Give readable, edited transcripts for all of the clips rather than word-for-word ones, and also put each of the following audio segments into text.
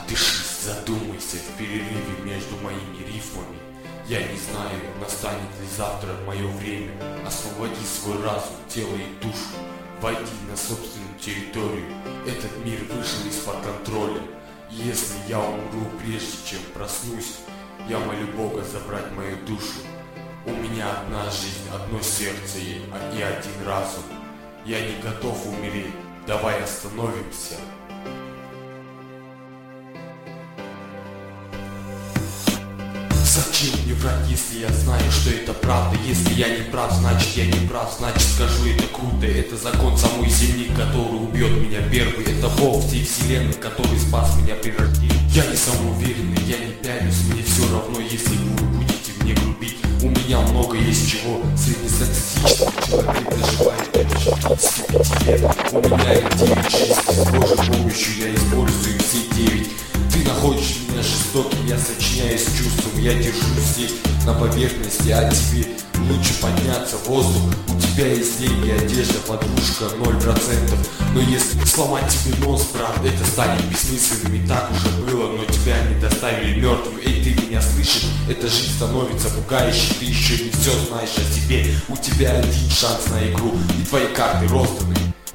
Отдышись, задумайся в перерыве между моими рифмами. Я не знаю, настанет ли завтра мое время. Освободи свой разум, тело и душу. Войди на собственную территорию. Этот мир вышел из-под контроля. Если я умру прежде чем проснусь, я молю Бога забрать мою душу. У меня одна жизнь, одно сердце и один разум. Я не готов умереть. Давай остановимся. Зачем мне врать, если я знаю, что это правда? Если я не прав, значит я не прав, значит скажу это круто. Это закон самой земли, который убьет меня первый. Это Бог всей вселенной, который спас меня при рождении. Я не самоуверенный, я не пялюсь, мне все равно, если вы будете мне грубить. У меня много есть чего. Среднестатистический человек доживает до 65 лет. У меня их 9 жизней, с Божьей помощью я использую все 9. Ты находишь меня жестоким, я сочиняюсь чувством. Я держусь здесь на поверхности, а тебе лучше подняться в воздух. У тебя есть деньги, одежда, подружка 0%. Но если сломать тебе нос, правда, это станет бессмысленным. И так уже было, но тебя не доставили мертвым. Эй, ты меня слышишь? Эта жизнь становится пугающей. Ты еще не все знаешь о себе. У тебя один шанс на игру, и твои карты розданы.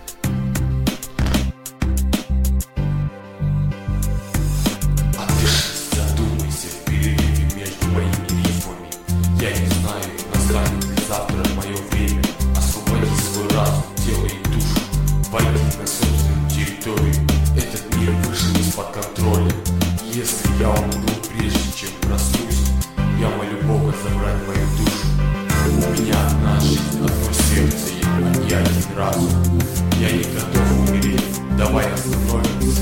Завтра мое время. Освободи свой разум, тело и душу. Войди на собственную территорию. Этот мир вышел из-под контроля. Если я умру прежде чем проснусь, я молю Бога забрать мою душу. У меня одна жизнь, одно сердце и один разум. Я не готов умереть. Давай остановимся.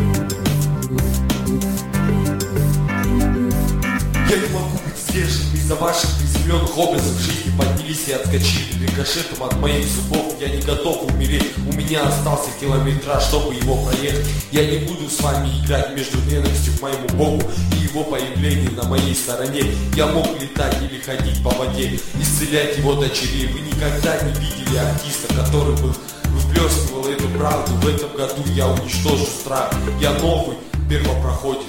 Я не могу быть сдержанным из-за ваших приземленных образов жизни. Поднялись и отскочили рикошетом от моих зубов. Я не готов умереть. У меня остался километраж, чтобы его проехать. Я не буду с вами играть между ненавистью к моему Богу и его появлением на моей стороне. Я мог летать или ходить по воде, исцелять его дочерей. Вы никогда не видели артиста, который бы выплескивал эту правду. В этом году я уничтожу страх. Я новый первопроходец.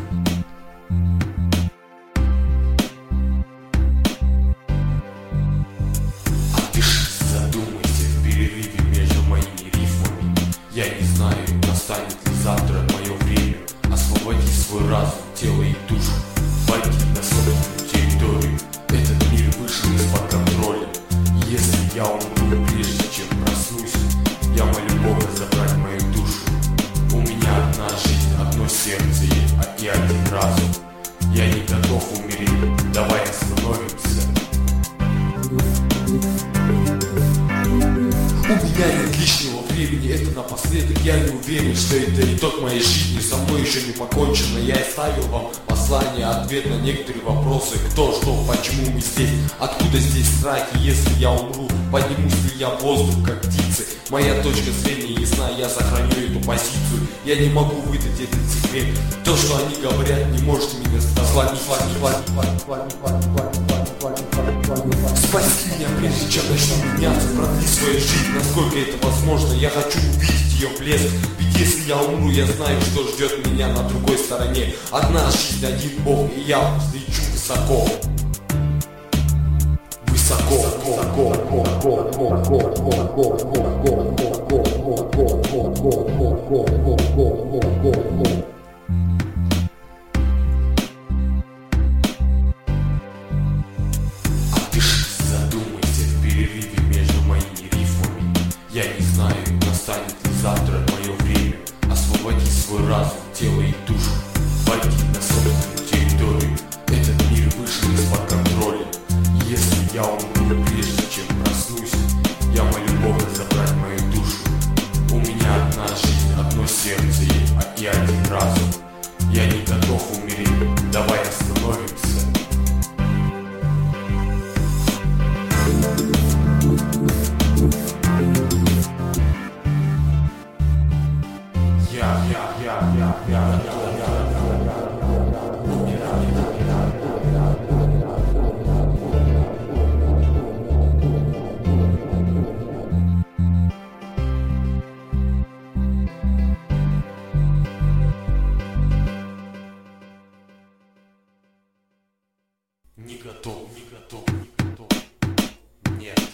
Я не знаю, настанет ли завтра мое время. Освободи свой разум, тело и душу. Войди на собственную территорию. Этот мир вышел из-под контроля. Если я умру прежде чем проснусь, я молю Бога забрать мою душу. У меня одна жизнь, одно сердце и один разум. Я не готов умереть. Давай остановимся. У меня нет лишнего времени, это напоследок. Я не уверен, что это итог моей жизни. Со мной еще не покончено. Я оставил вам послание, ответ на некоторые вопросы. Кто, что, почему мы здесь, откуда здесь страхи. Если я умру, поднимусь ли я в воздух, как птицы. Моя точка зрения ясна, я сохраню эту позицию. Я не могу выдать этот секрет. То, что они говорят, не может меня сломить. Спаси меня, прежде чем начну меняться. Продли свою жизнь, насколько это возможно. Я хочу увидеть ее блеск. Ведь если я умру, я знаю, что ждет меня на другой стороне. Одна жизнь, один Бог, и я взлечу высоко. Высоко. Я не знаю, настанет ли завтра мое время. Освободи свой разум, тело и душу. Войди на собственную территорию. Этот мир вышел из-под контроля. Если я умру прежде чем проснусь, я молю Бога забрать мою душу. У меня одна жизнь, одно сердце и один разум. Я не готов умереть. Давай остановимся. Не готов, не готов, не готов. Нет.